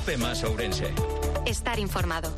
Cope más Ourense. Estar informado.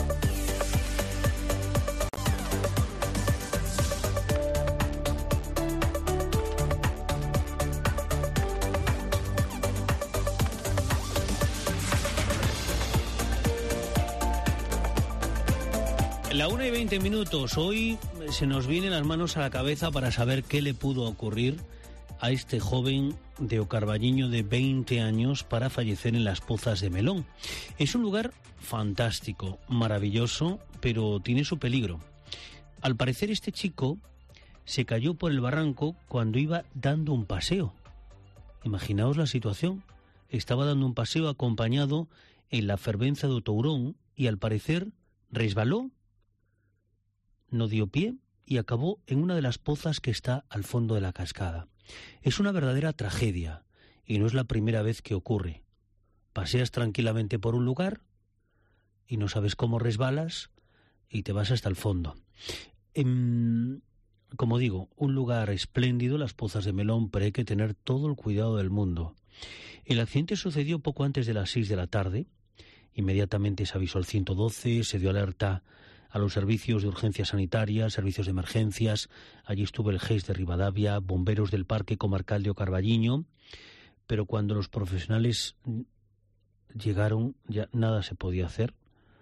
La 1:20. Hoy se nos vienen las manos a la cabeza para saber qué le pudo ocurrir a este joven de Ocarballiño de 20 años para fallecer en las Pozas de Melón. Es un lugar fantástico, maravilloso, pero tiene su peligro. Al parecer este chico se cayó por el barranco cuando iba dando un paseo. Imaginaos la situación. Estaba dando un paseo acompañado en la fervenza de Tourón y al parecer resbaló, no dio pie y acabó en una de las pozas que está al fondo de la cascada. Es una verdadera tragedia y no es la primera vez que ocurre. Paseas tranquilamente por un lugar y no sabes cómo resbalas y te vas hasta el fondo. Como digo, un lugar espléndido, las Pozas de Melón, pero hay que tener todo el cuidado del mundo. El accidente sucedió poco antes de las 6 de la tarde. Inmediatamente se avisó al 112, se dio alerta a los servicios de urgencias sanitarias, servicios de emergencias. Allí estuvo el GES de Ribadavia, bomberos del Parque Comarcal de Ocarballiño, pero cuando los profesionales llegaron ya nada se podía hacer.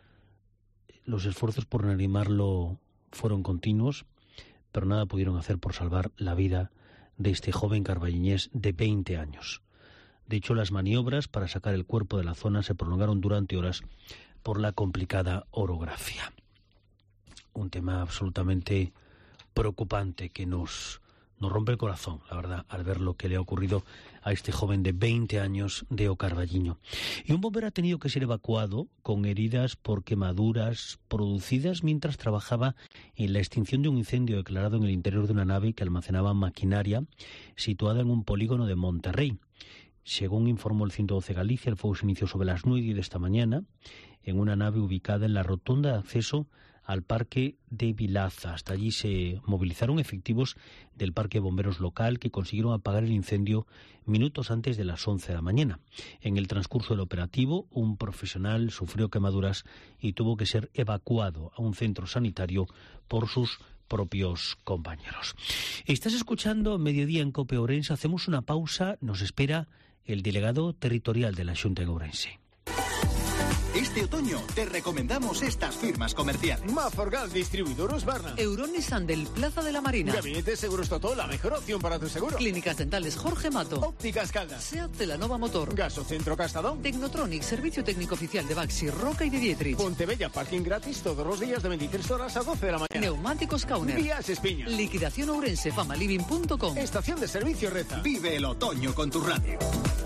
Los esfuerzos por reanimarlo fueron continuos, pero nada pudieron hacer por salvar la vida de este joven carballiñés de 20 años. De hecho, las maniobras para sacar el cuerpo de la zona se prolongaron durante horas por la complicada orografía. Un tema absolutamente preocupante que nos rompe el corazón, la verdad, al ver lo que le ha ocurrido a este joven de 20 años de Ocarballiño. Y un bombero ha tenido que ser evacuado con heridas por quemaduras producidas mientras trabajaba en la extinción de un incendio declarado en el interior de una nave que almacenaba maquinaria situada en un polígono de Monterrey. Según informó el 112 Galicia, el fuego se inició sobre las 9:10 de esta mañana en una nave ubicada en la rotonda de acceso al Parque de Vilaza. Hasta allí se movilizaron efectivos del Parque de Bomberos local que consiguieron apagar el incendio minutos antes de las 11 de la mañana. En el transcurso del operativo, un profesional sufrió quemaduras y tuvo que ser evacuado a un centro sanitario por sus propios compañeros. Estás escuchando Mediodía en Cope Ourense. Hacemos una pausa. Nos espera el delegado territorial de la Xunta en Ourense. Este otoño te recomendamos estas firmas comerciales. Maforgal, distribuidor Husqvarna. Euronissan del Plaza de la Marina. Gabinete Seguros Totó, la mejor opción para tu seguro. Clínicas Dentales Jorge Mato. Ópticas Caldas. SEAT Celanova Motor. Gasocentro Castadón. Technotronic, servicio técnico oficial de Baxi, Roca y de Dietrich. Pontebella, parking gratis todos los días de 23 horas a 12 de la mañana. Neumáticos Kauner. Vías Espiña. Liquidación Ourense, famaliving.com. Estación de servicio Reza. Vive el otoño con tu radio.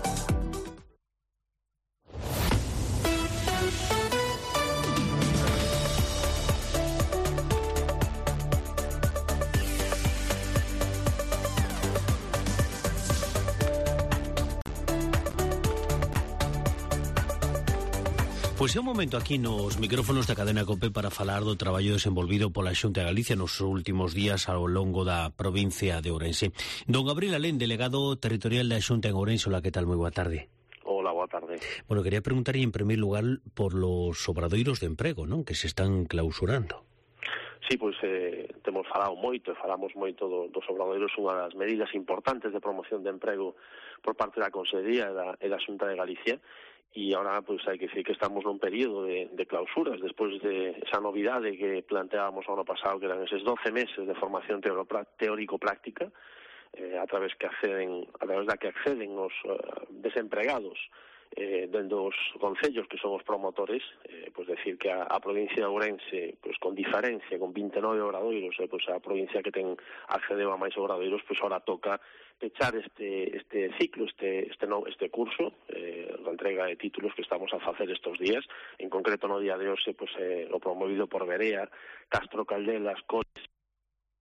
Pois é un momento aquí nos micrófonos da cadena COPE para falar do traballo desenvolvido pola Xunta de Galicia nos últimos días ao longo da provincia de Ourense. Don Gabriel Alén, delegado territorial da Xunta en Ourense. Hola, que tal? Moi boa tarde. Hola, boa tarde. Bueno, quería preguntarlle en primeiro lugar por los obradoiros de emprego, non? Que se están clausurando. Sí, pois temos falado moito e falamos moito dos obradoiros, unha das medidas importantes de promoción de emprego por parte da Consellería e da Xunta de Galicia. E agora pois hai que decir que estamos nun período de clausuras despois de esa novidade que planteábamos o ano pasado, que eran eses 12 meses de formación teórico-práctica a través da que acceden os desempregados dentro dos concellos que son os promotores, pois decir que a provincia de Ourense, pois con diferencia, con 29 obradoiros, pois a provincia que accedeu a máis obradoiros, pois ahora toca pechar este ciclo, este curso, a entrega de títulos que estamos a facer estes días, en concreto no día de hoxe, pois o promovido por Berea, Castro Caldelas, Cores, pois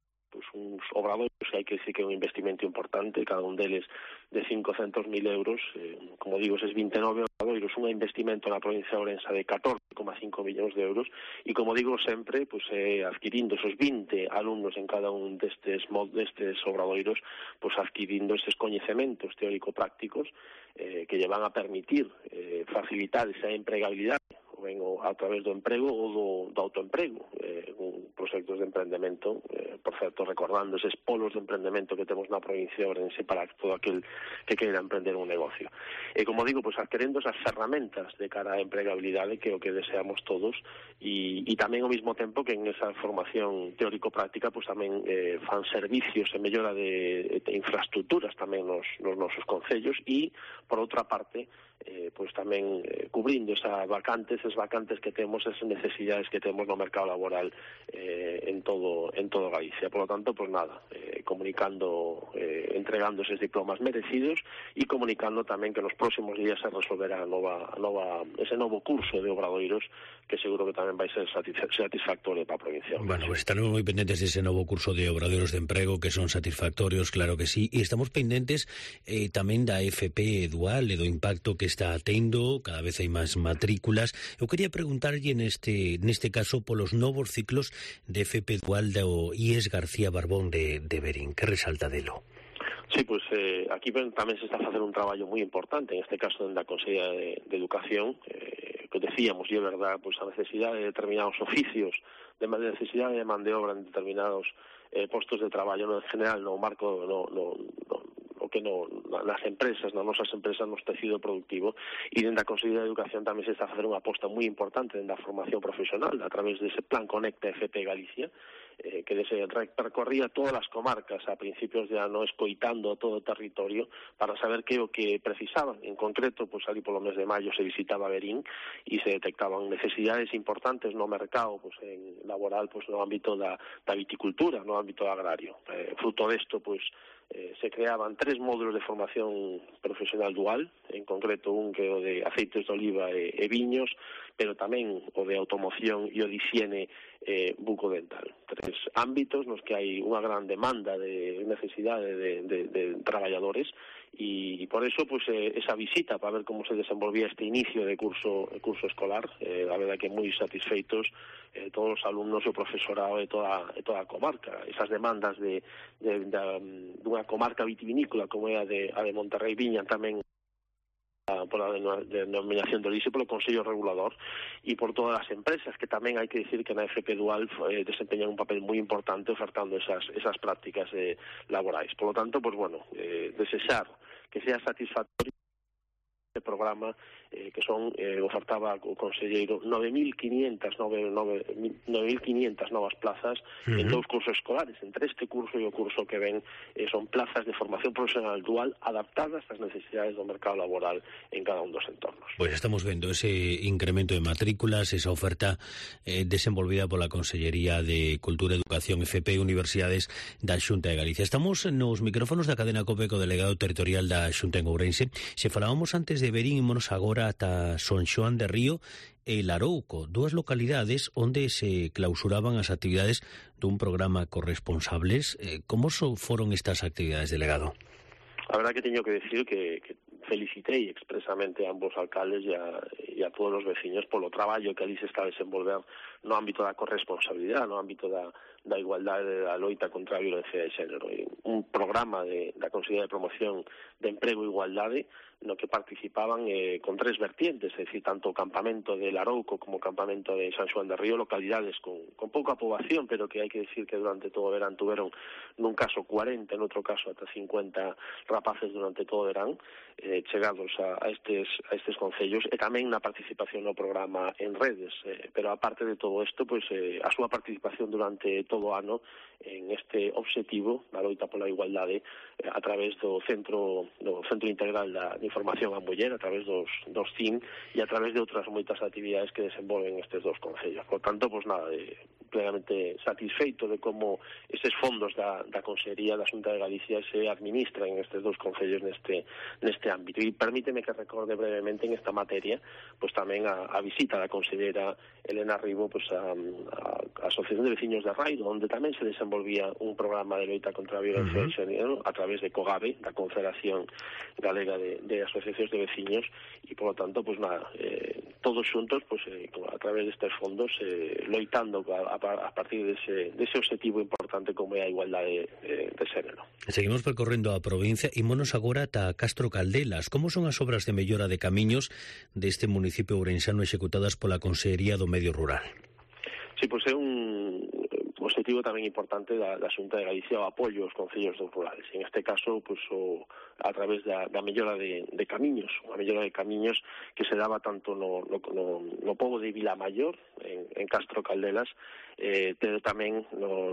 pois uns obradoiros que hai que decir que é un investimento importante, cada un deles de 500.000 euros, como digo, eses 29 obradoiros, un investimento na provincia de Ourense de 14,5 millóns de euros, e como digo sempre, pois adquirindo esos 20 alumnos en cada un destes obradoiros, pois adquirindo eses coñecementos teórico-prácticos que lle van a permitir facilitar esa empregabilidade ben a través do emprego ou do autoemprego, proxectos de emprendemento, por certo, recordando eses polos de emprendemento que temos na provincia de Ourense para todo aquel que queira emprender un negocio. E como digo, pois adquirendo esas ferramentas de cara á empregabilidade que é o que deseamos todos, e tamén ao mesmo tempo que en esa formación teórico-práctica pois tamén fan servicios en mellora de infraestructuras tamén nos nosos concellos, e por outra parte pois tamén cubrindo esas vacantes que temos, esas necesidades que temos no mercado laboral en todo Galicia. Por lo tanto, pois nada, comunicando, entregando eses diplomas merecidos e comunicando tamén que nos próximos días se resolverá ese novo curso de obradoiros que seguro que tamén vai ser satisfactorio para a provincia. Bueno, pues estaremos moi pendentes dese novo curso de obradoiros de emprego que son satisfactorios, claro que sí, e estamos pendentes tamén da FP Dual e do impacto que está tendo, cada vez hai máis matrículas. Eu quería preguntarlle neste caso polos novos ciclos de FP Dual do IES García Barbón de Verín. Que resalta delo? Sí, pois aquí tamén se está a facer un traballo moi importante, en este caso da Consellería de Educación, que decíamos, e é verdad, pois a necesidade de determinados oficios, de necesidade de man de obra en determinados postos de traballo, no en general, no marco nas empresas, nas nosas empresas, nos tecido productivo, e dentro da Consellería de Educación tamén se está a facer unha aposta moi importante dentro da formación profesional a través dese plan Conecta FP Galicia, que percorría todas as comarcas a principios de ano, escoitando todo o territorio para saber que o que precisaban. En concreto, pois ali polo mes de maio se visitaba Verín e se detectaban necesidades importantes no mercado laboral, pois no ámbito da viticultura, no ámbito agrario. Fruto desto, pois se creaban 3 módulos de formación profesional dual, en concreto un que é o de aceites de oliva e viños, pero tamén o de automoción e o de higiene bucodental. 3 ámbitos nos que hai unha gran demanda de necesidade de traballadores, e por eso pois esa visita para ver como se desenvolvía este inicio de curso escolar, a verdade que moi satisfeitos todos os alumnos e o profesorado de toda a comarca. Esas demandas dunha comarca vitivinícola como é a de Monterrey Viña, tamén por a denominación de orixe polo Consello Regulador e por todas as empresas, que tamén hai que dicir que na FP Dual desempeñan un papel moi importante ofertando esas prácticas laborais. Por lo tanto, pues bueno, desexar que sea satisfactorio este programa que son, ofertaba o conselleiro, 9.500 novas plazas en 2 cursos escolares. Entre este curso e o curso que ven son plazas de formación profesional dual adaptadas ás necesidades do mercado laboral en cada un dos entornos. Pois estamos vendo ese incremento de matrículas, esa oferta desenvolvida pola Consellería de Cultura, Educación, FP e Universidades da Xunta de Galicia. Estamos nos micrófonos da cadena COPE co delegado territorial da Xunta en Ourense. Se falábamos antes de Verín, ímonos agora ata Son Xoán de Río e Larouco, 2 localidades onde se clausuraban as actividades dun programa corresponsables. Como foron estas actividades, delegado? A verdad que teño que decir que felicitei expresamente a ambos alcaldes e a todos os veciños polo traballo que ali se está a desenvolver no ámbito da corresponsabilidade, no ámbito da igualdade, da loita contra a violencia de xénero. Un programa da Consellería de Promoción de Emprego e Igualdade no que participaban con 3 vertientes, é dicir, tanto o campamento de Larouco como o campamento de San Xoán de Río, localidades con pouca poboación, pero que hai que decir que durante todo o verán tuveron nun caso 40, en outro caso ata 50 rapaces durante todo o verán, chegados a estes concellos, e tamén na participación no programa en redes, pero aparte de todo isto, pois a súa participación durante todo o ano en este obxectivo da loita pola igualdade a través do Centro Integral da Información á Muller, a través dos CIN e a través de outras moitas actividades que desenvolven estes 2 concellos. Por tanto, pois nada, plenamente satisfeito de como eses fondos da Consellería da Xunta de Galicia se administran en estes dous concellos neste ámbito. E permíteme que recorde brevemente en esta materia pois tamén a visita da consellera Elena Ribo pois a Asociación de Veciños de Raido, onde tamén se desenvolvía un programa de loita contra a violencia de xénero a través de COGAVE, da Confederación Galega de Asociacións de Veciños, e por lo tanto pois todos xuntos pois a través destes fondos loitando a partir dese objetivo importante como é a igualdade de xénero. Seguimos percorrendo a provincia e monos agora ata Castro Caldelas. Como son as obras de mellora de camiños deste municipio ourensano executadas pola Consellería do Medio Rural? Sí, pois é un objetivo tamén importante da Xunta de Galicia o apoio aos concellos rurales. En este caso, pois, a través da mellora de camiños, unha mellora de camiños que se daba tanto no pobo de Vilamayor, en Castro Caldelas, pero tamén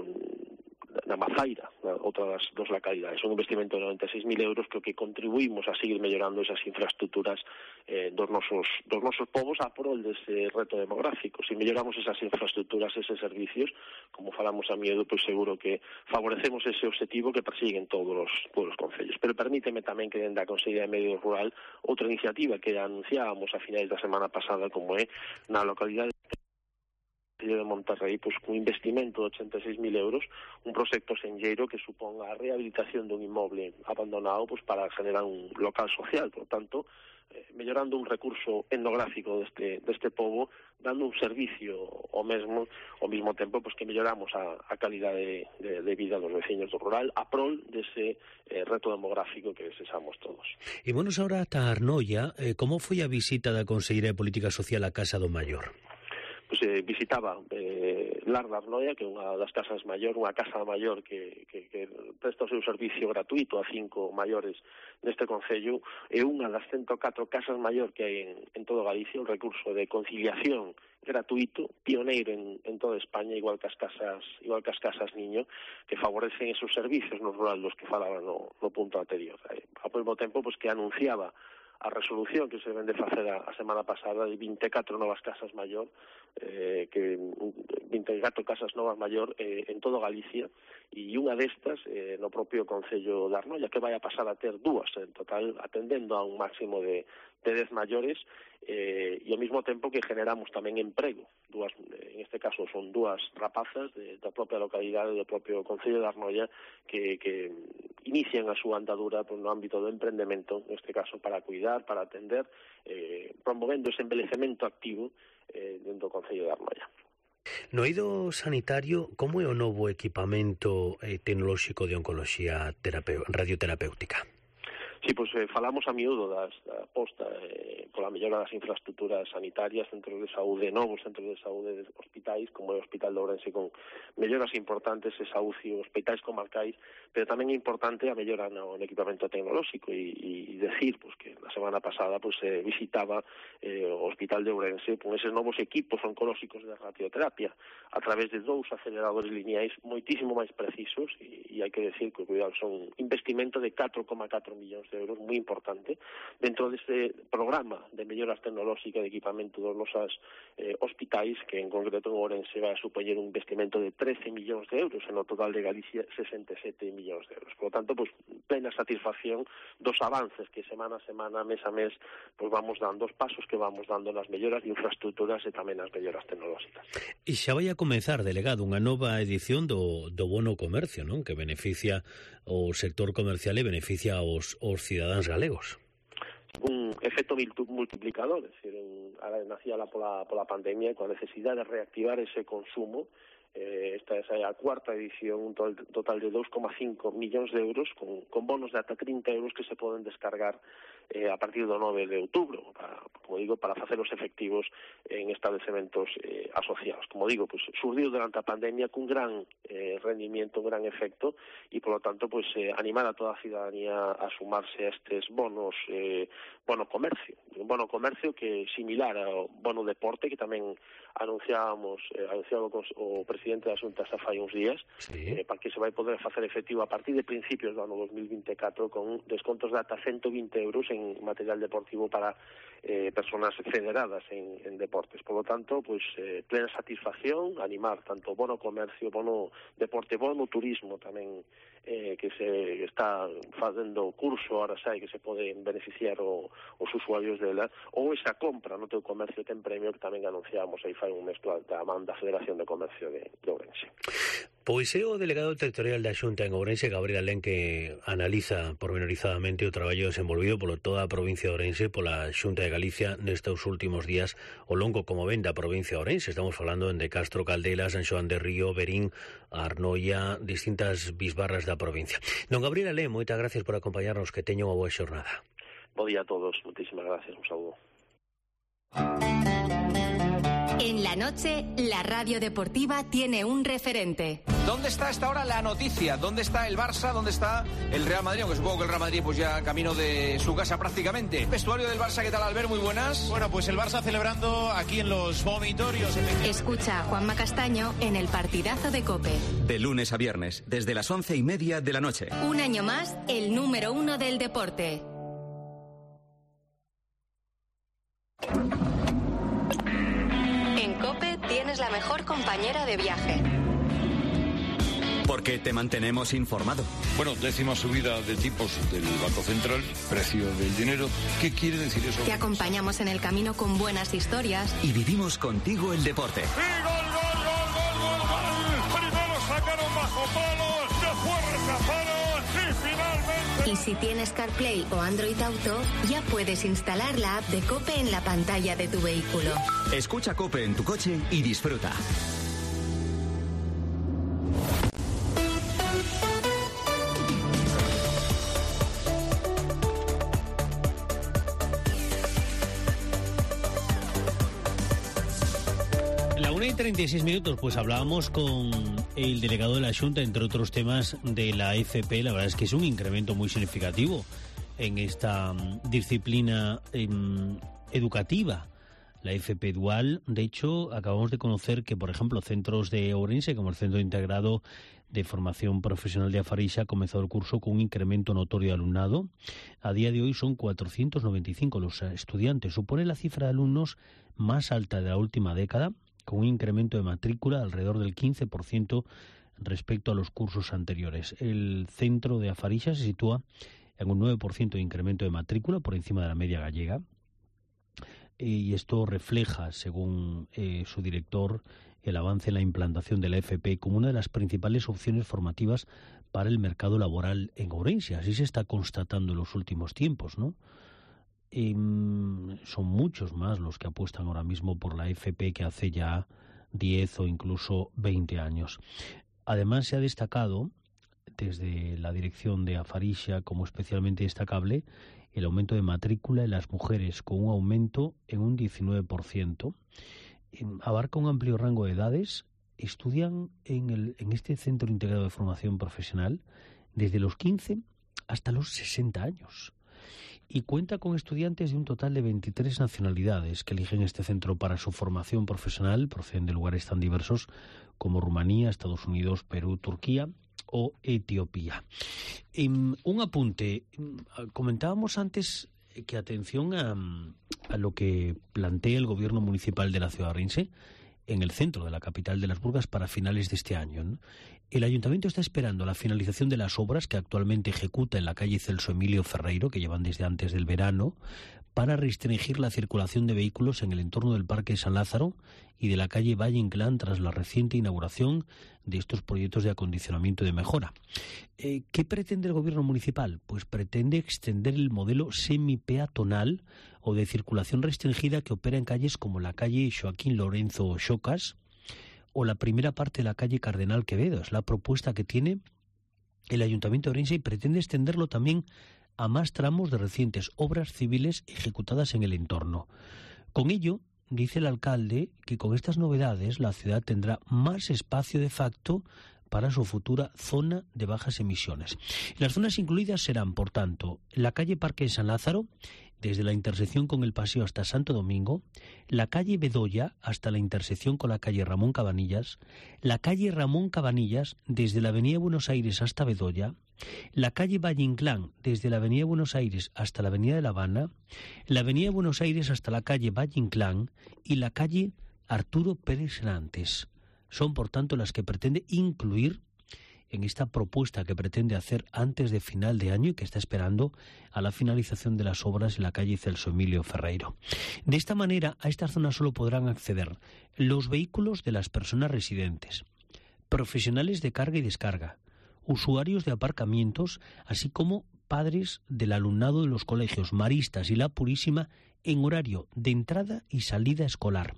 na Mazaira, outra das dos localidades. Un investimento de 96.000 euros que contribuímos a seguir mellorando esas infraestructuras dos nosos povos a prol dese reto demográfico. Se melloramos esas infraestructuras, eses servicios, como falamos a miedo, pois seguro que favorecemos ese objetivo que persiguen todos os concellos. Pero permíteme tamén que dende a Consellería de Medio Rural outra iniciativa que anunciábamos a finais da semana pasada, como é na localidade de Monterrey, pois con investimento de 86.000 euros, un proxecto senlleiro que supón a rehabilitación dun inmoble abandonado pois para generar un local social, por tanto, mellorando un recurso etnográfico deste pobo, dando un servicio ao mesmo tempo pois que melloramos a calidade de vida dos veciños do rural a prol dese reto demográfico que desexamos todos. E monos agora ata Arnoia, como foi a visita da Consellería de Política Social á Casa do Maior? Pois visitaba Lar da Arnoia, que é unha das casas maior, unha casa maior que presta o seu servicio gratuito a 5 maiores neste concello, é unha das 104 casas maior que hai en todo Galicia, un recurso de conciliación gratuito, pioneiro en toda España, igual que as casas niño, que favorecen esos servicios no rural dos que falaban no punto anterior. Ao mesmo tempo, pois que anunciaba a resolución que se vende facer a semana pasada de 24 novas casas maior, que 24 casas novas maior en todo Galicia, e unha destas no propio Concello de Arnoia, que vai a pasar a ter dúas en total, atendendo a un máximo de 10 maiores, e ao mesmo tempo que generamos tamén emprego. En este caso son dúas rapazas da propia localidade do propio Concello de Arnoia que inician a súa andadura no ámbito do emprendemento, neste caso para cuidar, para atender, promovendo ese envellecemento activo dentro do Concello de Arnoia. No eido sanitario, como é o novo equipamento tecnolóxico de oncoloxía radioterapéutica? Sí, pois falamos a miúdo da aposta pola mellora das infraestructuras sanitarias, centros de saúde, novos centros de saúde de hospitais, como é o Hospital de Ourense, con melloras importantes esa UCI, hospitais comarcais, pero tamén é importante a mellora no equipamento tecnolóxico e decir pois que na semana pasada pois visitaba o Hospital de Ourense con eses novos equipos oncolóxicos de radioterapia a través de 2 aceleradores lineais moitísimo máis precisos e hai que decir que cuidado, son un investimento de 4,4 millóns de euros, moi importante, dentro deste programa de melloras tecnolóxicas de equipamento dos nosos hospitais, que en concreto en Ourense vai a supoñer un investimento de 13 millóns de euros, en o total de Galicia 67 millóns de euros. Por lo tanto, pues, plena satisfacción dos avances que semana a semana, mes a mes, pues vamos dando, os pasos que vamos dando nas melloras de infraestructuras e tamén nas melloras tecnolóxicas. E xa vai a comezar, delegado, unha nova edición do bono comercio, non? Que beneficia o sector comercial e beneficia aos cidadáns galegos. Un efecto multiplicador, es decir, nacía pola pandemia, coa necesidade de reactivar ese consumo. Esta é a cuarta edición, un total de 2,5 millóns de euros con bonos de ata 30 euros que se poden descargar a partir do 9 de outubro, como digo, para facelos efectivos en establecementos asociados. Como digo, pues surdiu durante a pandemia cun gran rendimiento, un gran efecto, e polo tanto pues animar a toda a cidadanía a sumarse a estes bonos, bono comercio, un bono comercio que é similar ao bono deporte que tamén anunciaba o presidente da Xunta xa fai uns días, sí. Para que se vai poder facer efectivo a partir de principios do ano 2024 con descontos de ata 120 euros en tamén material deportivo para personas federadas en deportes. Por lo tanto, pues plena satisfacción, animar tanto bono comercio, bono deporte, bono turismo tamén, que se está facendo curso, ahora sai que se poden beneficiar os usuarios dela, ou esa compra no teu comercio ten premio, que tamén anunciamos aí fai un mes da man da Federación de Comercio de Ourense. Pois é o delegado territorial da Xunta en Ourense, Gabriel Alén, que analiza pormenorizadamente o traballo desenvolvido polo toda a provincia de Ourense, pola Xunta de Galicia nestes últimos días, o longo como ven da provincia de Ourense. Estamos falando de Castro, Caldela, San Xoán de Río, Verín, Arnoia, distintas bisbarras da provincia. Don Gabriel Alén, moitas gracias por acompañarnos, que teña unha boa xornada. Bo día a todos, muchísimas gracias, un saludo. En la noche, la radio deportiva tiene un referente. ¿Dónde está a esta hora la noticia? ¿Dónde está el Barça? ¿Dónde está el Real Madrid? Aunque supongo que el Real Madrid pues ya camino de su casa prácticamente. Vestuario del Barça, ¿qué tal, Albert? Muy buenas. Bueno, pues el Barça celebrando aquí en los vomitorios. Escucha a Juanma Castaño en el partidazo de COPE. De lunes a viernes, desde las 11:30 de la noche. Un año más, el número 1 del deporte. En COPE tienes la mejor compañera de viaje. Porque te mantenemos informado. Bueno, 10ª subida de tipos del Banco Central, precio del dinero. ¿Qué quiere decir eso? Te acompañamos en el camino con buenas historias. Y vivimos contigo el deporte. ¡Sí, gol, gol, gol, gol, gol, gol! Primero sacaron bajo palos, después rechazaron y finalmente... Y si tienes CarPlay o Android Auto, ya puedes instalar la app de COPE en la pantalla de tu vehículo. Escucha COPE en tu coche y disfruta. La 1:36, pues hablábamos con el delegado de la Xunta, entre otros temas de la FP. La verdad es que es un incremento muy significativo en esta disciplina educativa, la FP dual. De hecho, acabamos de conocer que, por ejemplo, centros de Ourense, como el Centro Integrado de Formación Profesional de Afarixa, ha comenzado el curso con un incremento notorio de alumnado. A día de hoy son 495 los estudiantes. Supone la cifra de alumnos más alta de la última década, con un incremento de matrícula de alrededor del 15% respecto a los cursos anteriores. El centro de Afarixa se sitúa en un 9% de incremento de matrícula por encima de la media gallega, y esto refleja, según su director, el avance en la implantación de la FP como una de las principales opciones formativas para el mercado laboral en Ourense. Así se está constatando en los últimos tiempos, ¿no? Son muchos más los que apuestan ahora mismo por la FP que hace ya 10 o incluso 20 años. Además, se ha destacado desde la dirección de Afarixa como especialmente destacable el aumento de matrícula en las mujeres, con un aumento en un 19%. Abarca un amplio rango de edades. Estudian en este Centro Integrado de Formación Profesional desde los 15 hasta los 60 años. Y cuenta con estudiantes de un total de 23 nacionalidades que eligen este centro para su formación profesional. Proceden de lugares tan diversos como Rumanía, Estados Unidos, Perú, Turquía o Etiopía. Un apunte. Comentábamos antes que atención a lo que plantea el gobierno municipal de la ciudad de Ourense en el centro de la capital de las Burgas para finales de este año, ¿no? El ayuntamiento está esperando la finalización de las obras que actualmente ejecuta en la calle Celso Emilio Ferreiro, que llevan desde antes del verano, para restringir la circulación de vehículos en el entorno del Parque San Lázaro y de la calle Valle Inclán tras la reciente inauguración de estos proyectos de acondicionamiento y de mejora. ¿Qué pretende el gobierno municipal? Pues pretende extender el modelo semipeatonal o de circulación restringida que opera en calles como la calle Joaquín Lorenzo Xocas o la primera parte de la calle Cardenal Quevedo. Es la propuesta que tiene el Ayuntamiento de Ourense y pretende extenderlo también a más tramos de recientes obras civiles ejecutadas en el entorno. Con ello, dice el alcalde que con estas novedades la ciudad tendrá más espacio de facto para su futura zona de bajas emisiones. Las zonas incluidas serán, por tanto, la calle Parque de San Lázaro desde la intersección con el Paseo hasta Santo Domingo, la calle Bedoya hasta la intersección con la calle Ramón Cabanillas, la calle Ramón Cabanillas desde la avenida Buenos Aires hasta Bedoya, la calle Valle Inclán desde la avenida Buenos Aires hasta la avenida de La Habana, la avenida Buenos Aires hasta la calle Valle Inclán y la calle Arturo Pérez Nantes. Son, por tanto, las que pretende incluir en esta propuesta que pretende hacer antes de final de año y que está esperando a la finalización de las obras en la calle Celso Emilio Ferreiro. De esta manera, a esta zona solo podrán acceder los vehículos de las personas residentes, profesionales de carga y descarga, usuarios de aparcamientos, así como padres del alumnado de los colegios Maristas y La Purísima en horario de entrada y salida escolar.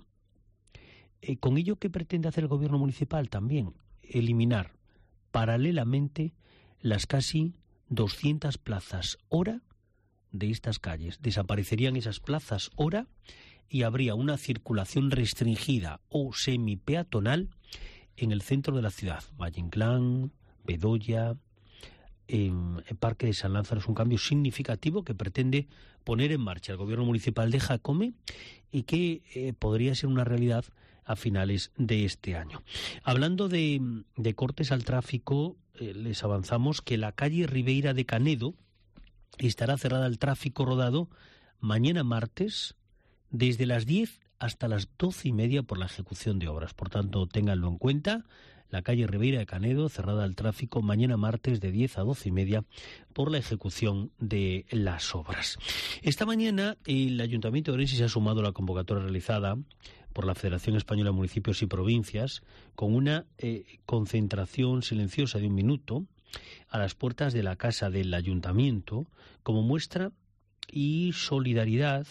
Con ello, ¿qué pretende hacer el gobierno municipal? También eliminar paralelamente las casi 200 plazas hora de estas calles. Desaparecerían esas plazas hora y habría una circulación restringida o semipeatonal en el centro de la ciudad. Valle Inclán, Bedoya, el Parque de San Lázaro. Es un cambio significativo que pretende poner en marcha el gobierno municipal de Jacome y que podría ser una realidad a finales de este año. Hablando de cortes al tráfico, les avanzamos que la calle Ribeira de Canedo estará cerrada al tráfico rodado mañana martes desde las 10 hasta las 12:30 por la ejecución de obras. Por tanto, ténganlo en cuenta. La calle Ribeira de Canedo cerrada al tráfico mañana martes de 10 a 12:30 por la ejecución de las obras. Esta mañana el Ayuntamiento de Orense se ha sumado a la convocatoria realizada por la Federación Española de Municipios y Provincias con una concentración silenciosa de 1 minuto a las puertas de la Casa del Ayuntamiento como muestra y solidaridad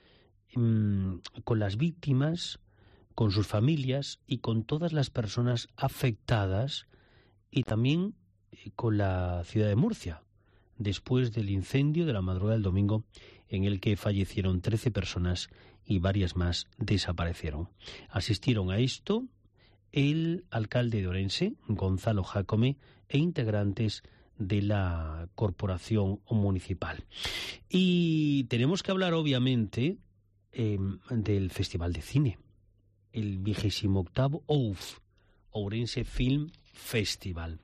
con las víctimas, con sus familias y con todas las personas afectadas y también con la ciudad de Murcia, después del incendio de la madrugada del domingo en el que fallecieron 13 personas y varias más desaparecieron. Asistieron a esto el alcalde de Orense, Gonzalo Jacome, e integrantes de la corporación municipal. Y tenemos que hablar, obviamente, del Festival de Cine, el 28º OUF, Ourense Film Festival.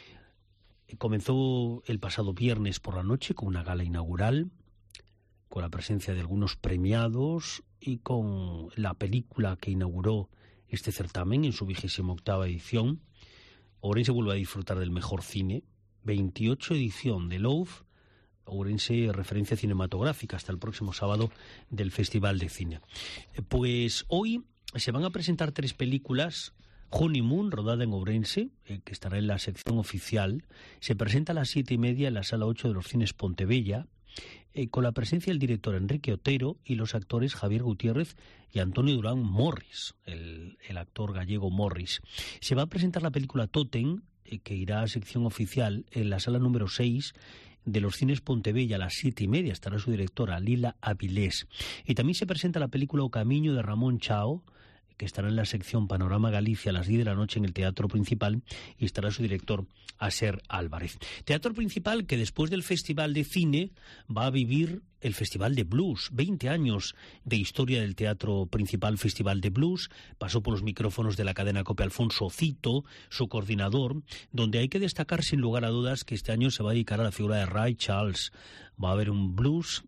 Comenzó el pasado viernes por la noche con una gala inaugural, con la presencia de algunos premiados y con la película que inauguró este certamen en su 28ª edición. Ourense vuelve a disfrutar del mejor cine. 28 edición del OUF, Ourense referencia cinematográfica hasta el próximo sábado del Festival de Cine. Pues hoy se van a presentar 3 películas. Honeymoon, rodada en Ourense, que estará en la sección oficial, se presenta a las 7:30 en la Sala 8 de los Cines Pontebella, con la presencia del director Enrique Otero y los actores Javier Gutiérrez y Antonio Durán Morris, el actor gallego Morris. Se va a presentar la película Totem, que irá a sección oficial en la Sala número 6 de los Cines Pontebella a las 7:30, estará su directora Lila Avilés. Y también se presenta la película O Camiño de Ramón Chao, que estará en la sección Panorama Galicia a las 10 de la noche en el Teatro Principal, y estará su director Aser Álvarez. Teatro Principal que después del Festival de Cine va a vivir el Festival de Blues. 20 años de historia del Teatro Principal Festival de Blues. Pasó por los micrófonos de la cadena COPE Alfonso Cito, su coordinador, donde hay que destacar sin lugar a dudas que este año se va a dedicar a la figura de Ray Charles. Va a haber un blues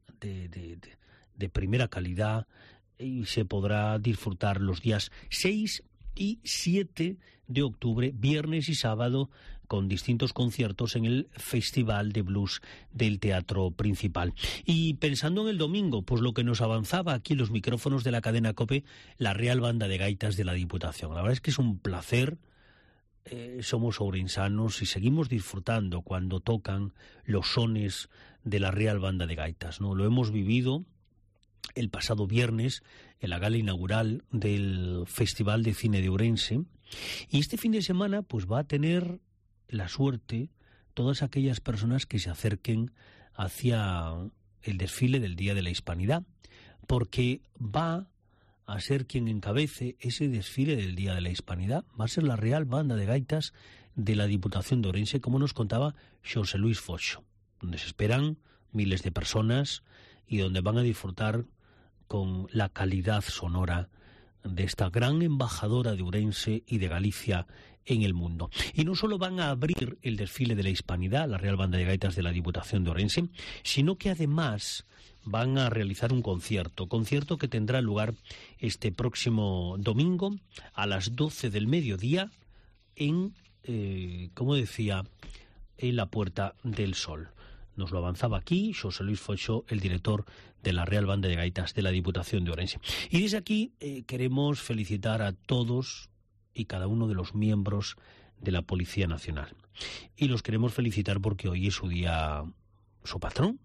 de primera calidad, y se podrá disfrutar los días 6 y 7 de octubre, viernes y sábado, con distintos conciertos en el Festival de Blues del Teatro Principal. Y pensando en el domingo, pues lo que nos avanzaba aquí en los micrófonos de la cadena COPE, la Real Banda de Gaitas de la Diputación. La verdad es que es un placer. Somos ourensanos y seguimos disfrutando cuando tocan los sones de la Real Banda de Gaitas, ¿no? Lo hemos vivido el pasado viernes en la gala inaugural del Festival de Cine de Ourense, y este fin de semana pues va a tener la suerte todas aquellas personas que se acerquen hacia el desfile del Día de la Hispanidad, porque va a ser quien encabece ese desfile del Día de la Hispanidad, va a ser la Real Banda de Gaitas de la Diputación de Ourense, como nos contaba Xosé Luis Foxo, donde se esperan miles de personas y donde van a disfrutar con la calidad sonora de esta gran embajadora de Ourense y de Galicia en el mundo. Y no solo van a abrir el desfile de la Hispanidad, la Real Banda de Gaitas de la Diputación de Ourense, sino que además van a realizar un concierto que tendrá lugar este próximo domingo a las 12 del mediodía en, como decía, en la Puerta del Sol. Nos lo avanzaba aquí José Luis Foixó, el director de la Real Banda de Gaitas de la Diputación de Ourense. Y desde aquí queremos felicitar a todos y cada uno de los miembros de la Policía Nacional. Y los queremos felicitar porque hoy es su día, su patrón.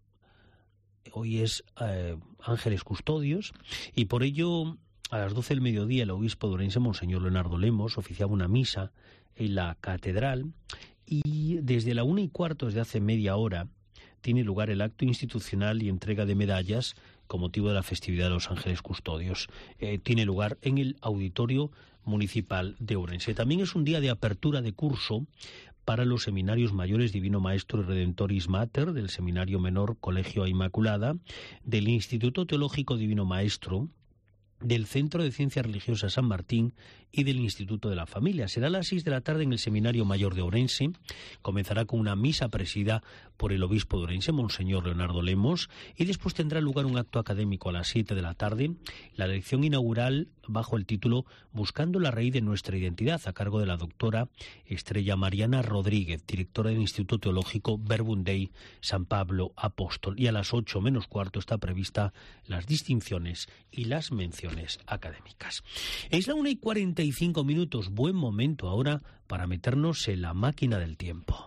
Hoy es Ángeles Custodios, y por ello a las 12 del mediodía el obispo de Ourense, Monseñor Leonardo Lemos, oficiaba una misa en la catedral, y desde la 1:15, desde hace media hora, tiene lugar el acto institucional y entrega de medallas con motivo de la festividad de los Ángeles Custodios. Tiene lugar en el Auditorio Municipal de Ourense. También es un día de apertura de curso para los seminarios mayores Divino Maestro y Redentoris Mater, del Seminario Menor Colegio Inmaculada, del Instituto Teológico Divino Maestro, del Centro de Ciencias Religiosas San Martín y del Instituto de la Familia. Será a las 6 de la tarde en el Seminario Mayor de Ourense. Comenzará con una misa presidida por el obispo de Ourense, Monseñor Leonardo Lemos, y después tendrá lugar un acto académico a las 7 de la tarde, la lección inaugural bajo el título Buscando la raíz de nuestra identidad, a cargo de la doctora Estrella Mariana Rodríguez, directora del Instituto Teológico Verbum Dei San Pablo Apóstol. Y a las 8:15 está prevista las distinciones y las menciones académicas. Es la 1:45, buen momento ahora para meternos en la máquina del tiempo.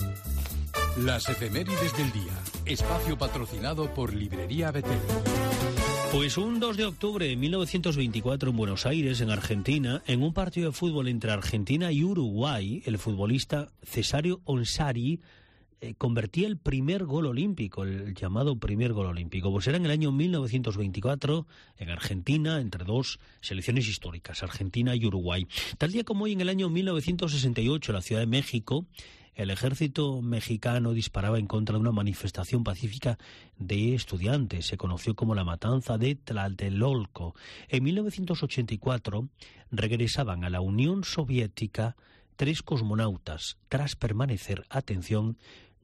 Las efemérides del día, espacio patrocinado por Librería Betel. Pues un 2 de octubre de 1924 en Buenos Aires, en Argentina, en un partido de fútbol entre Argentina y Uruguay, el futbolista Cesario Onsari convertía el primer gol olímpico, el llamado primer gol olímpico. Pues era en el año 1924, en Argentina, entre dos selecciones históricas, Argentina y Uruguay. Tal día como hoy, en el año 1968, en la Ciudad de México, el ejército mexicano disparaba en contra de una manifestación pacífica de estudiantes. Se conoció como la matanza de Tlatelolco. En 1984 regresaban a la Unión Soviética 3 cosmonautas, tras permanecer, atención,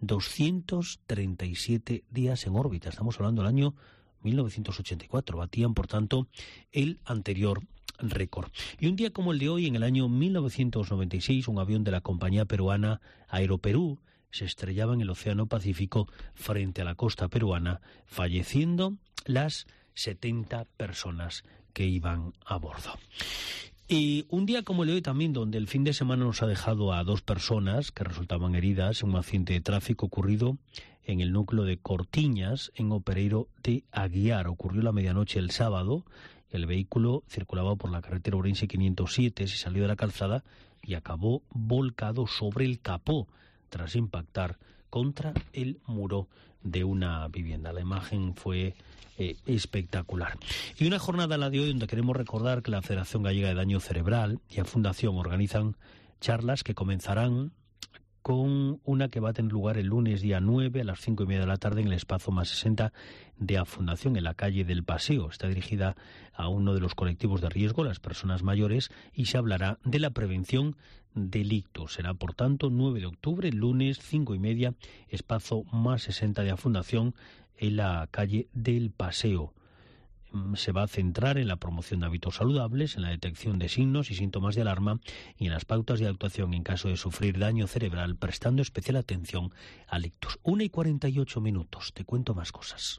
237 días en órbita. Estamos hablando del año 1984. Batían, por tanto, el anterior récord. Y un día como el de hoy, en el año 1996, un avión de la compañía peruana Aeroperú se estrellaba en el Océano Pacífico frente a la costa peruana, falleciendo las 70 personas que iban a bordo. Y un día como el de hoy también, donde el fin de semana nos ha dejado a 2 personas que resultaban heridas en un accidente de tráfico ocurrido en el núcleo de Cortiñas, en Opereiro de Aguiar. Ocurrió la medianoche el sábado. El vehículo circulaba por la carretera Ourense 507, se salió de la calzada y acabó volcado sobre el capó tras impactar contra el muro de una vivienda. La imagen fue espectacular. Y una jornada, la de hoy, donde queremos recordar que la Federación Gallega de Daño Cerebral y la Fundación organizan charlas que comenzarán con una que va a tener lugar el lunes día 9 a las 5:30 de la tarde en el espacio más 60 de la Fundación, en la calle del Paseo. Está dirigida a uno de los colectivos de riesgo, las personas mayores, y se hablará de la prevención del ictus. Será, por tanto, 9 de octubre, lunes, 5:30, espacio más 60 de la Fundación, en la calle del Paseo. Se va a centrar en la promoción de hábitos saludables, en la detección de signos y síntomas de alarma y en las pautas de actuación en caso de sufrir daño cerebral, prestando especial atención al ictus. 1:48. Te cuento más cosas.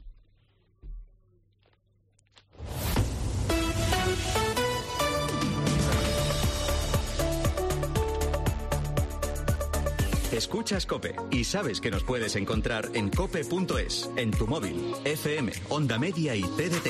Escuchas COPE y sabes que nos puedes encontrar en cope.es, en tu móvil, FM, Onda Media y TDT.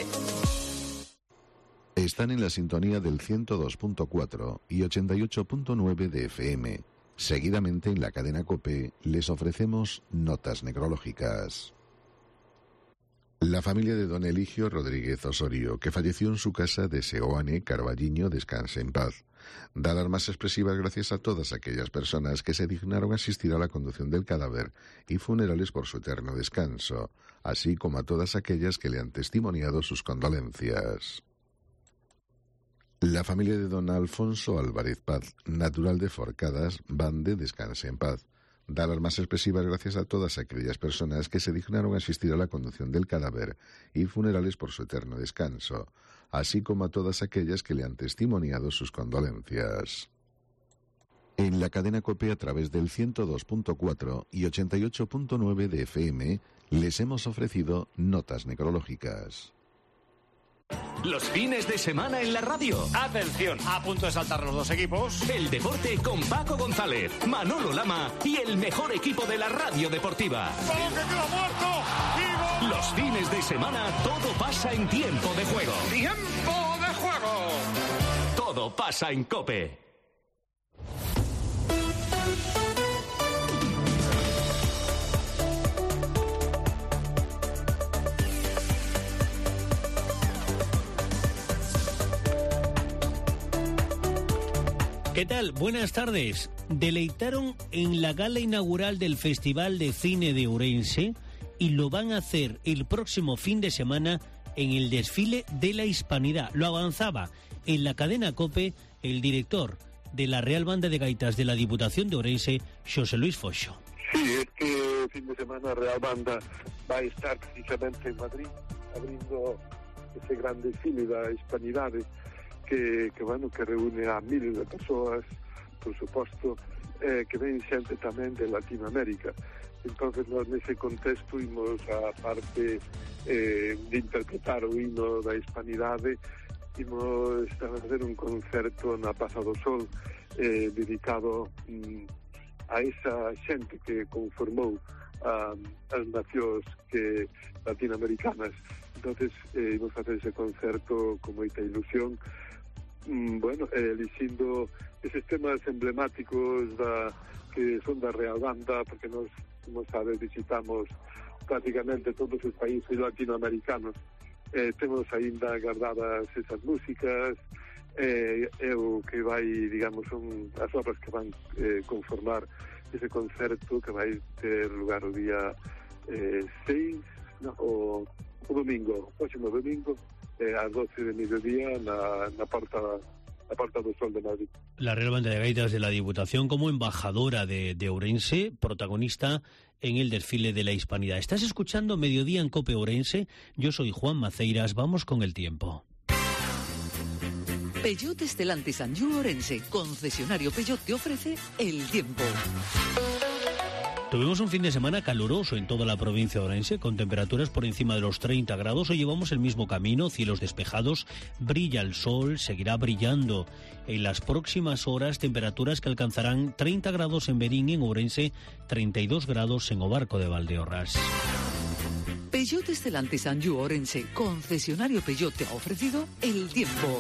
Están en la sintonía del 102.4 y 88.9 de FM. Seguidamente en la cadena COPE les ofrecemos notas necrológicas. La familia de don Eligio Rodríguez Osorio, que falleció en su casa de Seoane, Carballiño, descanse en paz. Da las más expresivas gracias a todas aquellas personas que se dignaron a asistir a la conducción del cadáver y funerales por su eterno descanso, así como a todas aquellas que le han testimoniado sus condolencias. La familia de don Alfonso Álvarez Paz, natural de Forcadas, Bande, descanse en paz. Da las más expresivas gracias a todas aquellas personas que se dignaron a asistir a la conducción del cadáver y funerales por su eterno descanso, así como a todas aquellas que le han testimoniado sus condolencias. En la cadena COPE, a través del 102.4 y 88.9 de FM, les hemos ofrecido notas necrológicas. Los fines de semana en la radio. Atención, a punto de saltar los dos equipos. El deporte con Paco González, Manolo Lama y el mejor equipo de la radio deportiva. ¡Balón que queda muerto! Los fines de semana todo pasa en tiempo de juego. ¡Tiempo de juego! Todo pasa en COPE. ¿Qué tal? Buenas tardes. Deleitaron en la gala inaugural del Festival de Cine de Ourense y lo van a hacer el próximo fin de semana en el desfile de la Hispanidad. Lo avanzaba en la cadena COPE el director de la Real Banda de Gaitas de la Diputación de Ourense, Xosé Luis Foxo. Sí, este fin de semana Real Banda va a estar precisamente en Madrid abriendo ese gran desfile da Hispanidade que reúne a miles de persoas, por suposto, que ven xente tamén de Latinoamérica. Entonces, nós nese contexto imos, a parte de interpretar o hino da Hispanidade, imos fazer un concerto na Praza do Sol dedicado a esa xente que conformou as nacións latinoamericanas. Entonces, imos facer ese concerto con moita ilusión, elixindo eses temas emblemáticos que son da Real Banda, porque nos, como sabes, visitamos prácticamente todos os países latinoamericanos. Temos aínda guardadas esas músicas, o que vai, digamos, son as obras que van conformar ese concerto que vai ter lugar o día 6, o próximo domingo, a 12 de mediodía na Porta do Sol de Madrid. La Real Banda de Gaitas de la Diputación como embajadora de Ourense, protagonista en el desfile de la Hispanidad. Estás escuchando Mediodía en COPE Ourense. Yo soy Juan Maceiras. Vamos con el tiempo. Peugeot Stellantis Anjou Ourense, concesionario Peugeot, te ofrece el tiempo. Tuvimos un fin de semana caluroso en toda la provincia de Ourense, con temperaturas por encima de los 30 grados. Hoy llevamos el mismo camino, cielos despejados, brilla el sol, seguirá brillando. En las próximas horas, temperaturas que alcanzarán 30 grados en Berín, en Ourense, 32 grados en Obarco de Valdeorras. Peugeot Stellantis Anjou Ourense, concesionario Peugeot, te ha ofrecido el tiempo.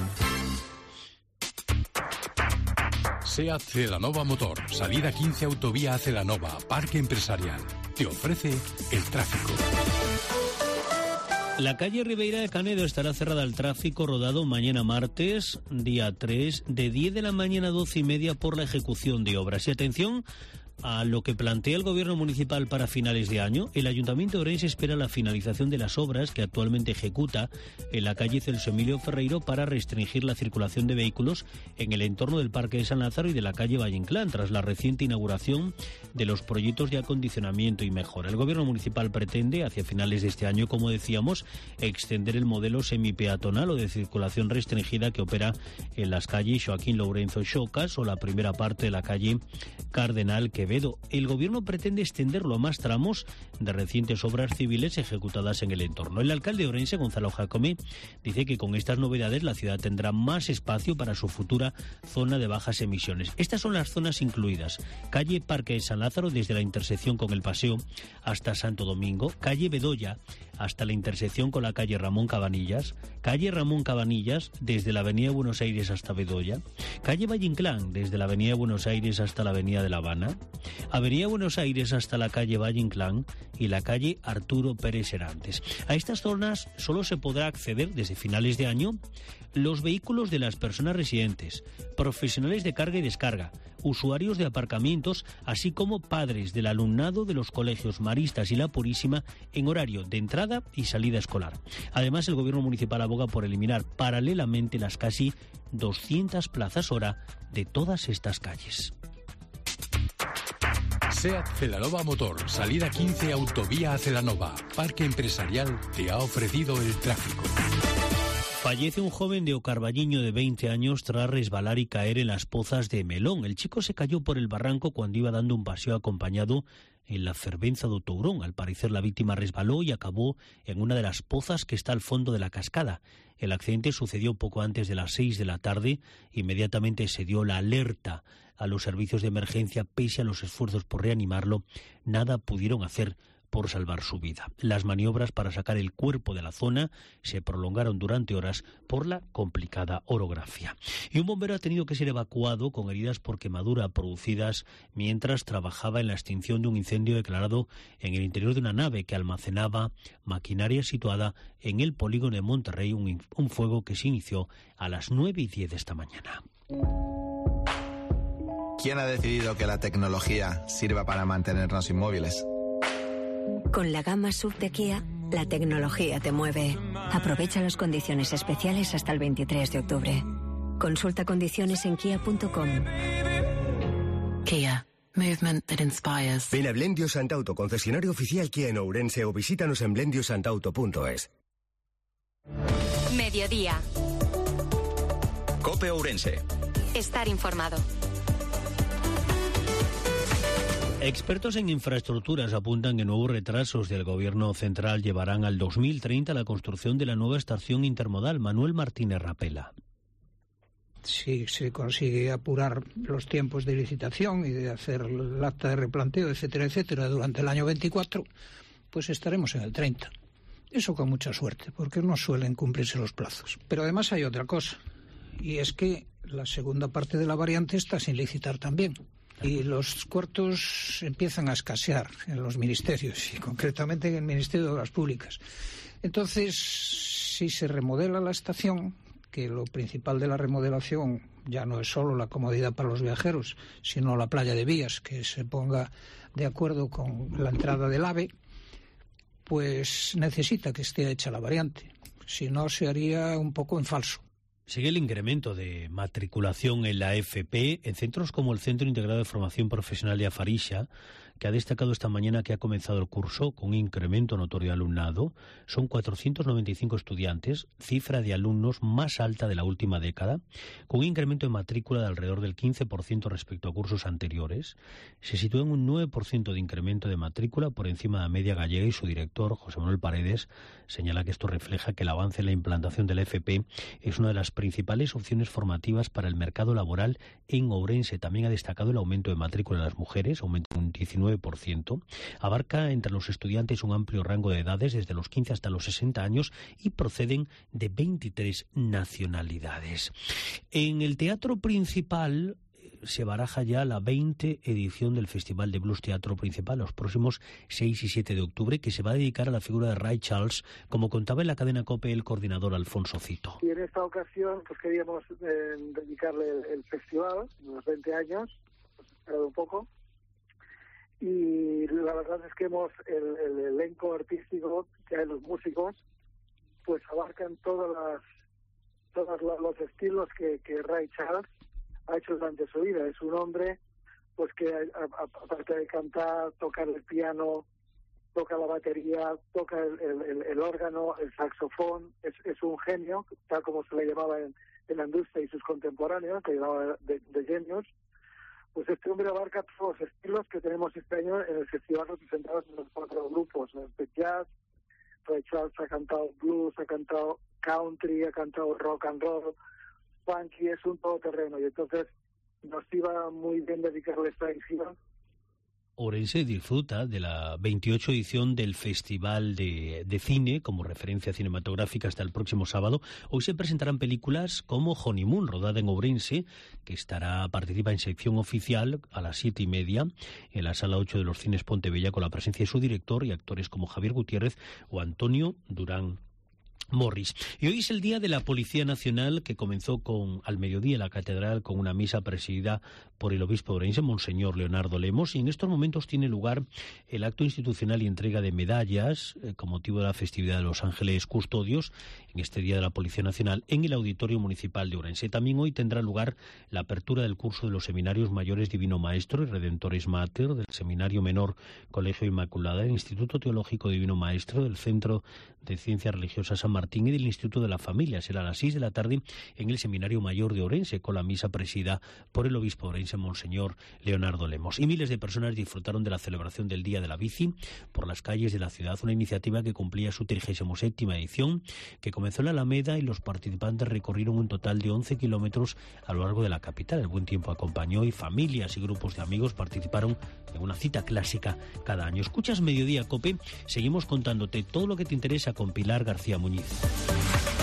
SEAT Celanova Motor, salida 15 Autovía Celanova, Parque Empresarial. Te ofrece el tráfico. La calle Ribeira de Canedo estará cerrada al tráfico rodado mañana martes, día 3, de 10 de la mañana a 12:30 por la ejecución de obras. Y atención a lo que plantea el Gobierno municipal para finales de año. El Ayuntamiento de Ourense espera la finalización de las obras que actualmente ejecuta en la calle Celso Emilio Ferreiro para restringir la circulación de vehículos en el entorno del Parque de San Lázaro y de la calle Valle Inclán, tras la reciente inauguración de los proyectos de acondicionamiento y mejora. El Gobierno municipal pretende, hacia finales de este año, como decíamos, extender el modelo semipeatonal o de circulación restringida que opera en las calles Joaquín Lourenço Xocas o la primera parte de la calle Cardenal Quevedo. El Gobierno pretende extenderlo a más tramos de recientes obras civiles ejecutadas en el entorno. El alcalde de Ourense, Gonzalo Jacome, dice que con estas novedades la ciudad tendrá más espacio para su futura zona de bajas emisiones. Estas son las zonas incluidas: calle Parque de San Lázaro, desde la intersección con el Paseo hasta Santo Domingo; calle Bedoya, hasta la intersección con la calle Ramón Cabanillas desde la avenida Buenos Aires hasta Bedoya, calle Valle Inclán desde la avenida Buenos Aires hasta la avenida de La Habana, avenida Buenos Aires hasta la calle Valle Inclán y la calle Arturo Pérez Serantes. A estas zonas solo se podrá acceder desde finales de año los vehículos de las personas residentes, profesionales de carga y descarga, usuarios de aparcamientos, así como padres del alumnado de los colegios Maristas y La Purísima en horario de entrada y salida escolar. Además, el gobierno municipal aboga por eliminar paralelamente las casi 200 plazas hora de todas estas calles. SEAT Celanova Motor, salida 15 autovía a Celanova. Parque Empresarial te ha ofrecido el tráfico. Fallece un joven de Ocarballiño de 20 años tras resbalar y caer en las pozas de Melón. El chico se cayó por el barranco cuando iba dando un paseo acompañado en la Fervenza do Tourón. Al parecer la víctima resbaló y acabó en una de las pozas que está al fondo de la cascada. El accidente sucedió poco antes de las 6 de la tarde. Inmediatamente se dio la alerta a los servicios de emergencia. Pese a los esfuerzos por reanimarlo, nada pudieron hacer por salvar su vida. Las maniobras para sacar el cuerpo de la zona se prolongaron durante horas por la complicada orografía. Y un bombero ha tenido que ser evacuado con heridas por quemadura producidas mientras trabajaba en la extinción de un incendio declarado en el interior de una nave que almacenaba maquinaria situada en el polígono de Monterrey, un fuego que se inició a las 9:10 de esta mañana. ¿Quién ha decidido que la tecnología sirva para mantenernos inmóviles? Con la gama SUV de Kia, la tecnología te mueve. Aprovecha las condiciones especiales hasta el 23 de octubre. Consulta condiciones en kia.com. Kia. Movement that inspires. Ven a Blendio Santauto, concesionario oficial Kia en Ourense, o visítanos en blendiosantauto.es. Mediodía. COPE Ourense. Estar informado. Expertos en infraestructuras apuntan que nuevos retrasos del Gobierno central llevarán al 2030 la construcción de la nueva estación intermodal. Manuel Martínez Rapela. Si se consigue apurar los tiempos de licitación y de hacer el acta de replanteo, etcétera, etcétera, durante el año 24, pues estaremos en el 30. Eso con mucha suerte, porque no suelen cumplirse los plazos. Pero además hay otra cosa, y es que la segunda parte de la variante está sin licitar también. Y los cuartos empiezan a escasear en los ministerios, y concretamente en el Ministerio de Obras Públicas. Entonces, si se remodela la estación, que lo principal de la remodelación ya no es solo la comodidad para los viajeros, sino la playa de vías, que se ponga de acuerdo con la entrada del AVE, pues necesita que esté hecha la variante. Si no, se haría un poco en falso. Sigue el incremento de matriculación en la FP en centros como el Centro Integrado de Formación Profesional de Afarixa, que ha destacado esta mañana que ha comenzado el curso con un incremento notorio de alumnado. Son 495 estudiantes, cifra de alumnos más alta de la última década, con un incremento de matrícula de alrededor del 15% respecto a cursos anteriores. Se sitúa en un 9% de incremento de matrícula por encima de la media gallega, y su director, José Manuel Paredes, señala que esto refleja que el avance en la implantación de la FP es una de las principales opciones formativas para el mercado laboral en Ourense. También ha destacado el aumento de matrícula de las mujeres, aumento un 19%. Abarca entre los estudiantes un amplio rango de edades, desde los 15 hasta los 60 años, y proceden de 23 nacionalidades. En el Teatro Principal se baraja ya la 20 edición del Festival de Blues Teatro Principal, los próximos 6 y 7 de octubre, que se va a dedicar a la figura de Ray Charles, como contaba en la cadena COPE el coordinador Alfonso Cito. Y en esta ocasión pues queríamos dedicarle el festival, unos 20 años, pues esperado un poco, y la verdad es que el elenco artístico que hay, los músicos, pues abarcan todos los estilos que Ray Charles ha hecho durante su vida. Es un hombre pues que aparte de cantar, toca el piano, toca la batería, toca el órgano, el saxofón. Es un genio, tal como se le llamaba en la industria y sus contemporáneos, se llamaba de genios. Pues este hombre abarca todos los estilos que tenemos este año en el festival, representados en los 4 grupos. De jazz, Ray Charles ha cantado blues, ha cantado country, ha cantado rock and roll, funky, es un todoterreno. Y entonces nos iba muy bien dedicarle esta edición Ourense disfruta de la 28 edición del Festival de Cine como referencia cinematográfica hasta el próximo sábado. Hoy se presentarán películas como Honeymoon, rodada en Ourense, que participa en sección oficial a las 7:30 en la Sala 8 de los Cines Pontebella, con la presencia de su director y actores como Javier Gutiérrez o Antonio Durán Morris. Y hoy es el Día de la Policía Nacional, que comenzó al mediodía en la Catedral con una misa presidida por el obispo ourense, Monseñor Leonardo Lemos, y en estos momentos tiene lugar el acto institucional y entrega de medallas con motivo de la festividad de los Ángeles Custodios en este Día de la Policía Nacional en el Auditorio Municipal de Ourense. También hoy tendrá lugar la apertura del curso de los Seminarios Mayores Divino Maestro y Redentores Mater, del Seminario Menor Colegio Inmaculada, del Instituto Teológico Divino Maestro, del Centro de Ciencias Religiosas San Martín y del Instituto de la Familia. Será a las 6 de la tarde en el Seminario Mayor de Ourense, con la misa presidida por el obispo ourense, Monseñor Leonardo Lemos. Y miles de personas disfrutaron de la celebración del Día de la Bici por las calles de la ciudad, una iniciativa que cumplía su 37ª edición, que comenzó en la Alameda, y los participantes recorrieron un total de 11 kilómetros a lo largo de la capital. El buen tiempo acompañó y familias y grupos de amigos participaron en una cita clásica cada año. Escuchas Mediodía Cope, seguimos contándote todo lo que te interesa con Pilar García Muñiz.